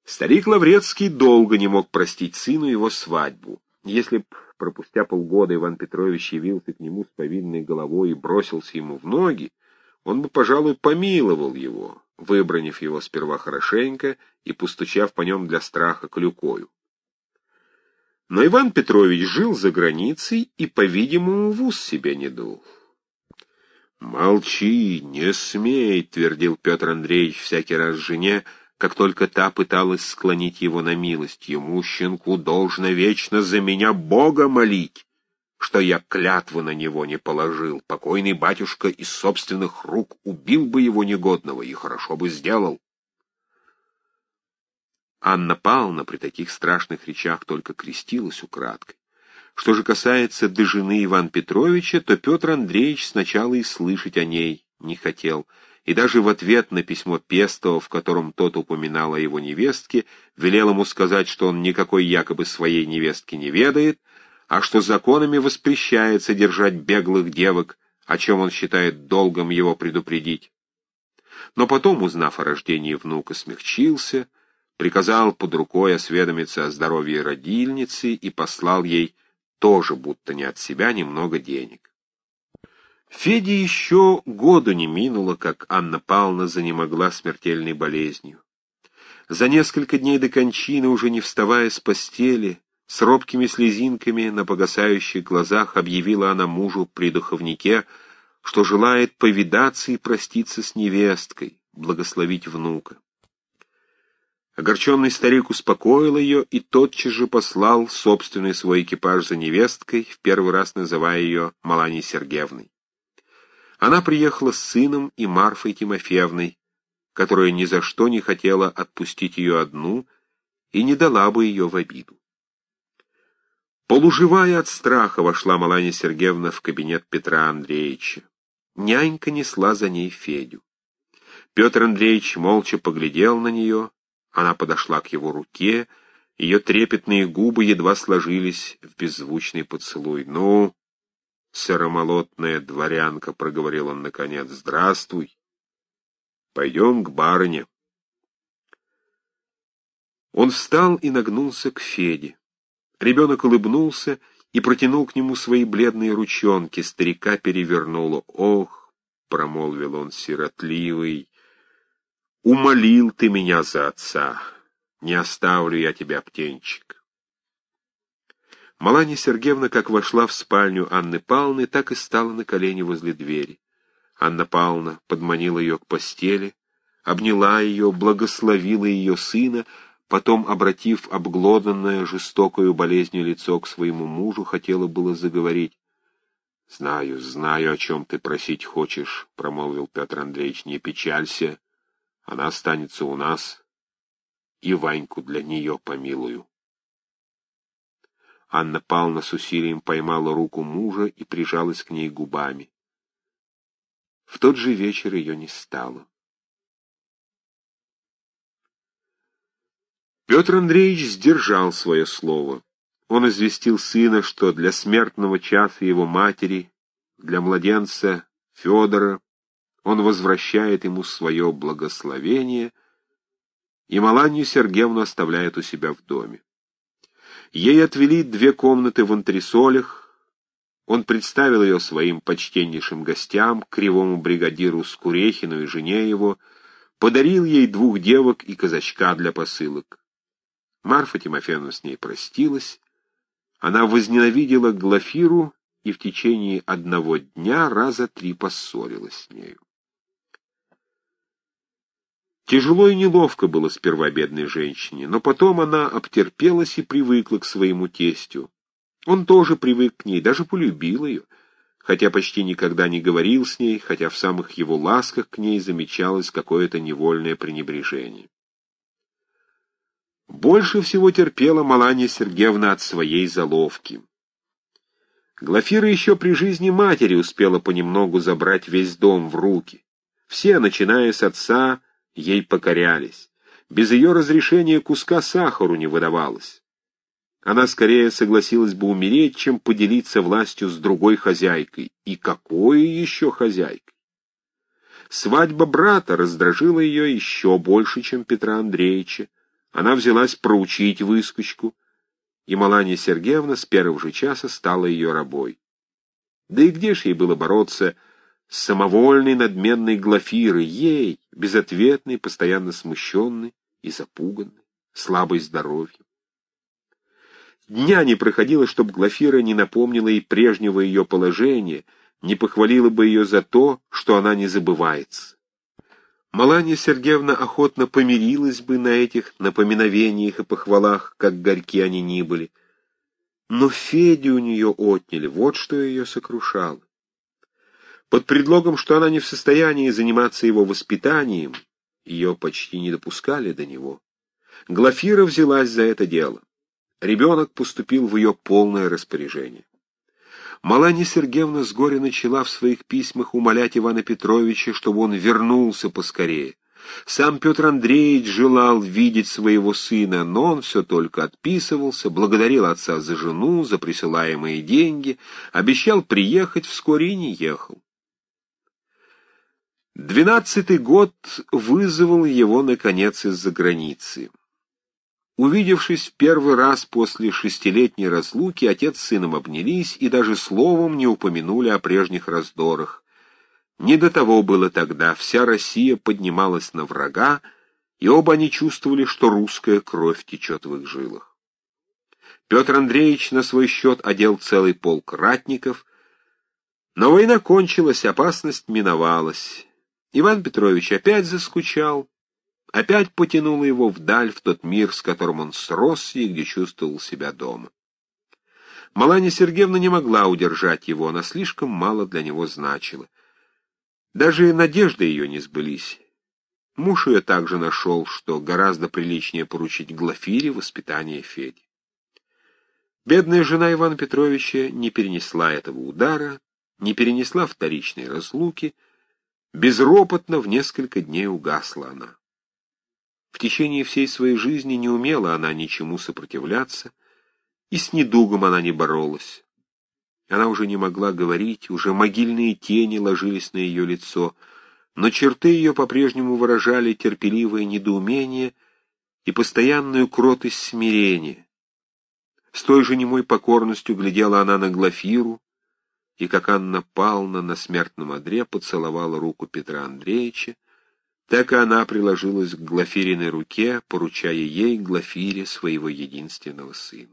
Старик Лаврецкий долго не мог простить сыну его свадьбу. Если б, пропустя полгода, Иван Петрович явился к нему с повинной головой и бросился ему в ноги, он бы, пожалуй, помиловал его, выбранив его сперва хорошенько и постучав по нем для страха клюкою. Но Иван Петрович жил за границей и, по-видимому, в ус себя не дул. «Молчи, не смей», — твердил Петр Андреевич всякий раз жене, как только та пыталась склонить его на милость. «Ему, щенку, должно вечно за меня Бога молить, что я клятвы на него не положил. Покойный батюшка из собственных рук убил бы его негодного и хорошо бы сделал». Анна Павловна при таких страшных речах только крестилась украдкой. Что же касается до жены Ивана Петровича, то Петр Андреевич сначала и слышать о ней не хотел, и даже в ответ на письмо Пестова, в котором тот упоминал о его невестке, велел ему сказать, что он никакой якобы своей невестки не ведает, а что законами воспрещается держать беглых девок, о чем он считает долгом его предупредить. Но потом, узнав о рождении внука, смягчился, приказал под рукой осведомиться о здоровье родильницы и послал ей тоже, будто не от себя, немного денег. Феде еще году не минуло, как Анна Павловна занемогла смертельной болезнью. За несколько дней до кончины, уже не вставая с постели, с робкими слезинками на погасающих глазах объявила она мужу при духовнике, что желает повидаться и проститься с невесткой, благословить внука. Огорченный старик успокоил ее и тотчас же послал собственный свой экипаж за невесткой, в первый раз называя ее Маланьей Сергеевной. Она приехала с сыном и Марфой Тимофеевной, которая ни за что не хотела отпустить ее одну и не дала бы ее в обиду. Полуживая от страха вошла Маланья Сергеевна в кабинет Петра Андреевича. Нянька несла за ней Федю. Петр Андреевич молча поглядел на нее. Она подошла к его руке, ее трепетные губы едва сложились в беззвучный поцелуй. «Ну, сыромолотная дворянка», — проговорил он наконец, — «здравствуй. Пойдем к барыне». Он встал и нагнулся к Феде. Ребенок улыбнулся и протянул к нему свои бледные ручонки. Старика перевернуло. «Ох», — промолвил он сиротливый, — «умолил ты меня за отца. Не оставлю я тебя, птенчик». Маланья Сергеевна, как вошла в спальню Анны Павловны, так и стала на колени возле двери. Анна Павловна подманила ее к постели, обняла ее, благословила ее сына, потом, обратив обглоданное жестокою болезнью лицо к своему мужу, хотела было заговорить. «Знаю, знаю, о чем ты просить хочешь», — промолвил Петр Андреевич, — «не печалься. Она останется у нас, и Ваньку для нее помилую». Анна Павловна с усилием поймала руку мужа и прижалась к ней губами. В тот же вечер ее не стало. Петр Андреевич сдержал свое слово. Он известил сына, что для смертного часа его матери, для младенца Федора, он возвращает ему свое благословение, и Маланью Сергеевну оставляет у себя в доме. Ей отвели 2 комнаты в антресолях. Он представил ее своим почтеннейшим гостям, кривому бригадиру Скурехину и жене его, подарил ей 2 девок и казачка для посылок. Марфа Тимофеевна с ней простилась. Она возненавидела Глафиру и в течение 1 дня раза 3 поссорилась с нею. Тяжело и неловко было сперва бедной женщине, но потом она обтерпелась и привыкла к своему тестю. Он тоже привык к ней, даже полюбил ее, хотя почти никогда не говорил с ней, хотя в самых его ласках к ней замечалось какое-то невольное пренебрежение. Больше всего терпела Маланья Сергеевна от своей заловки. Глафира еще при жизни матери успела понемногу забрать весь дом в руки. Все, начиная с отца, ей покорялись. Без ее разрешения куска сахару не выдавалось. Она скорее согласилась бы умереть, чем поделиться властью с другой хозяйкой. И какой еще хозяйкой? Свадьба брата раздражила ее еще больше, чем Петра Андреевича. Она взялась проучить выскочку, и Маланья Сергеевна с первого же часа стала ее рабой. Да и где ж ей было бороться с самовольной надменной Глафирой, ей, безответной, постоянно смущенной и запуганной, слабой здоровьем? Дня не проходило, чтобы Глафира не напомнила ей прежнего ее положения, не похвалила бы ее за то, что она не забывается. Маланья Сергеевна охотно помирилась бы на этих напоминовениях и похвалах, как горьки они ни были. Но Федю у нее отняли, вот что ее сокрушало. Под предлогом, что она не в состоянии заниматься его воспитанием, ее почти не допускали до него, Глафира взялась за это дело. Ребенок поступил в ее полное распоряжение. Маланья Сергеевна с горя начала в своих письмах умолять Ивана Петровича, чтобы он вернулся поскорее. Сам Петр Андреевич желал видеть своего сына, но он все только отписывался, благодарил отца за жену, за присылаемые деньги, обещал приехать вскоре и не ехал. 12-й год вызвал его, наконец, из-за границы. Увидевшись в первый раз после 6-летней разлуки, отец с сыном обнялись и даже словом не упомянули о прежних раздорах. Не до того было тогда, вся Россия поднималась на врага, и оба они чувствовали, что русская кровь течет в их жилах. Петр Андреевич на свой счет одел целый полк ратников, но война кончилась, опасность миновалась. Иван Петрович опять заскучал, опять потянуло его вдаль, в тот мир, с которым он сросся и где чувствовал себя дома. Маланья Сергеевна не могла удержать его, она слишком мало для него значила. Даже надежды ее не сбылись. Муж ее также нашел, что гораздо приличнее поручить Глафире воспитание Феди. Бедная жена Ивана Петровича не перенесла этого удара, не перенесла вторичной разлуки, безропотно в несколько дней угасла она. В течение всей своей жизни не умела она ничему сопротивляться, и с недугом она не боролась. Она уже не могла говорить, уже могильные тени ложились на ее лицо, но черты ее по-прежнему выражали терпеливое недоумение и постоянную кротость смирения. С той же немой покорностью глядела она на Глафиру, и, как Анна Павловна на смертном одре поцеловала руку Петра Андреевича, так и она приложилась к Глафириной руке, поручая ей, Глафире, своего единственного сына.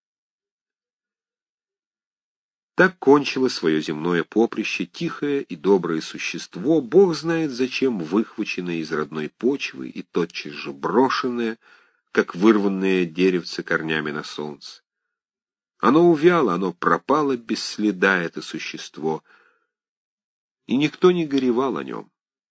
Так кончило свое земное поприще тихое и доброе существо, Бог знает зачем выхваченное из родной почвы и тотчас же брошенное, как вырванное деревце корнями на солнце. Оно увяло, оно пропало без следа, это существо, и никто не горевал о нем.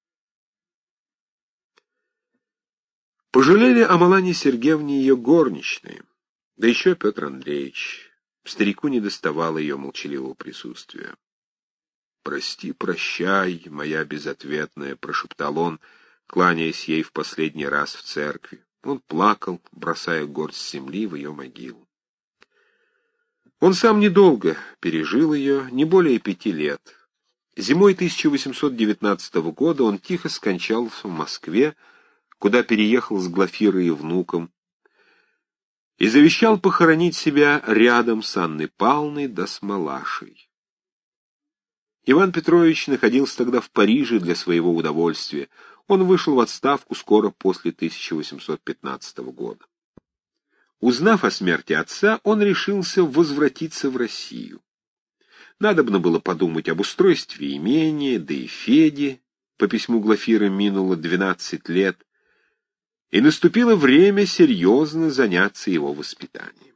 Пожалели о Маланье Сергеевне ее горничные, да еще Петр Андреевич. Старику не доставало ее молчаливого присутствия. «Прости, прощай, моя безответная», — прошептал он, кланяясь ей в последний раз в церкви. Он плакал, бросая горсть земли в ее могилу. Он сам недолго пережил ее, не более 5 лет. Зимой 1819 года он тихо скончался в Москве, куда переехал с Глафирой и внуком, и завещал похоронить себя рядом с Анной Павловной да с Малашей. Иван Петрович находился тогда в Париже для своего удовольствия. Он вышел в отставку скоро после 1815 года. Узнав о смерти отца, он решился возвратиться в Россию. Надобно было подумать об устройстве имения, да и Феде. По письму Глафиры минуло 12 лет, и наступило время серьезно заняться его воспитанием.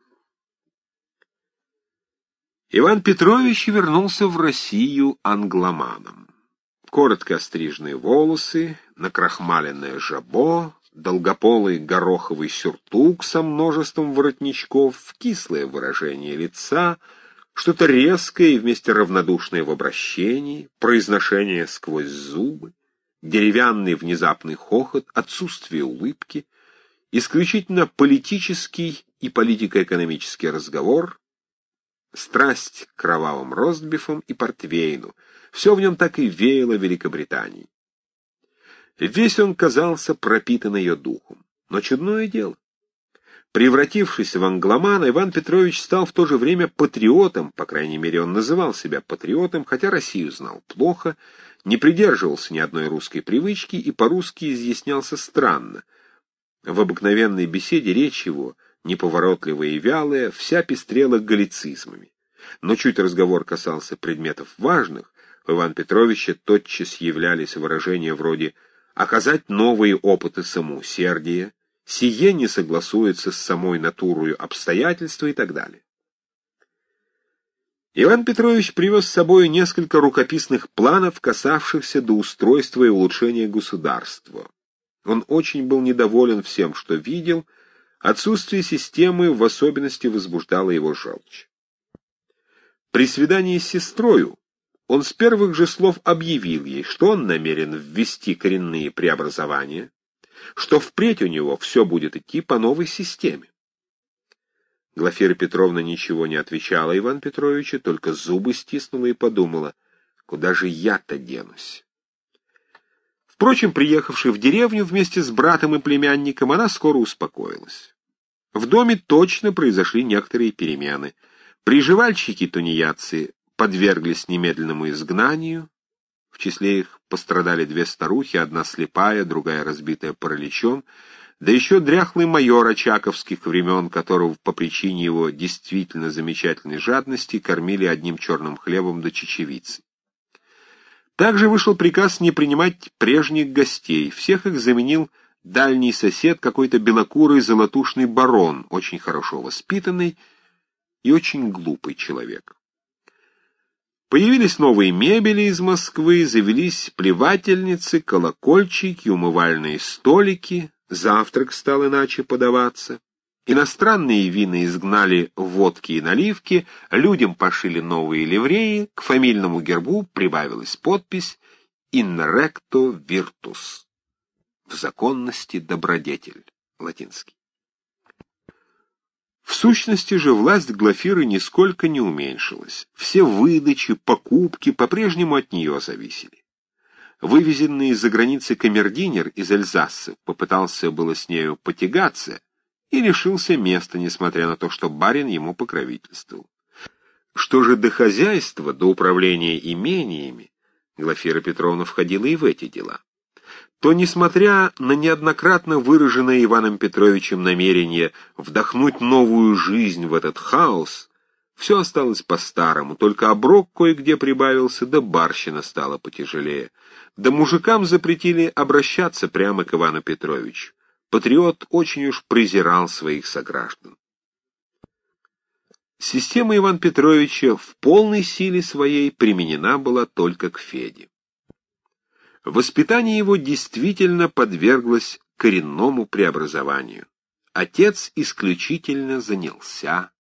Иван Петрович вернулся в Россию англоманом. Коротко остриженные волосы, накрахмаленное жабо, долгополый гороховый сюртук со множеством воротничков, кислое выражение лица, что-то резкое и вместе равнодушное в обращении, произношение сквозь зубы, деревянный внезапный хохот, отсутствие улыбки, исключительно политический и политико-экономический разговор, страсть к кровавым ростбифам и портвейну. Все в нем так и веяло Великобританией. Весь он казался пропитан ее духом. Но чудное дело, Превратившись в англомана, Иван Петрович стал в то же время патриотом, по крайней мере, он называл себя патриотом, хотя Россию знал плохо, не придерживался ни одной русской привычки и по-русски изъяснялся странно. В обыкновенной беседе речь его, неповоротливая и вялая, вся пестрела галлицизмами. Но чуть разговор касался предметов важных, у Ивана Петровича тотчас являлись выражения вроде «оказать новые опыты самоусердия», «сие не согласуется с самой натурою обстоятельства» и так далее. Иван Петрович привез с собой несколько рукописных планов, касавшихся до устройства и улучшения государства. Он очень был недоволен всем, что видел, отсутствие системы в особенности возбуждало его желчь. При свидании с сестрою он с первых же слов объявил ей, что он намерен ввести коренные преобразования, что впредь у него все будет идти по новой системе. Глафира Петровна ничего не отвечала Ивану Петровичу, только зубы стиснула и подумала, куда же я-то денусь. Впрочем, приехавши в деревню вместе с братом и племянником, она скоро успокоилась. В доме точно произошли некоторые перемены. Приживальщики-тунеядцы подверглись немедленному изгнанию. В числе их пострадали две старухи, одна слепая, другая разбитая параличом, да еще дряхлый майор очаковских времен, которого по причине его действительно замечательной жадности кормили одним черным хлебом да чечевицей. Также вышел приказ не принимать прежних гостей, всех их заменил дальний сосед, какой-то белокурый золотушный барон, очень хорошо воспитанный и очень глупый человек. Появились новые мебели из Москвы, завелись плевательницы, колокольчики, умывальные столики, завтрак стал иначе подаваться. Иностранные вина изгнали водки и наливки, людям пошили новые ливреи, к фамильному гербу прибавилась подпись «In recto virtus» — в законности добродетель, латинский. В сущности же власть Глафиры нисколько не уменьшилась. Все выдачи, покупки по-прежнему от нее зависели. Вывезенный из-за границы камердинер из Эльзаса попытался было с нею потягаться и лишился места, несмотря на то, что барин ему покровительствовал. Что же до хозяйства, до управления имениями, Глафира Петровна входила и в эти дела, то, несмотря на неоднократно выраженное Иваном Петровичем намерение вдохнуть новую жизнь в этот хаос, все осталось по-старому, только оброк кое-где прибавился, да барщина стала потяжелее. Да мужикам запретили обращаться прямо к Ивану Петровичу. Патриот очень уж презирал своих сограждан. Система Ивана Петровича в полной силе своей применена была только к Феде. Воспитание его действительно подверглось коренному преобразованию. Отец исключительно занялся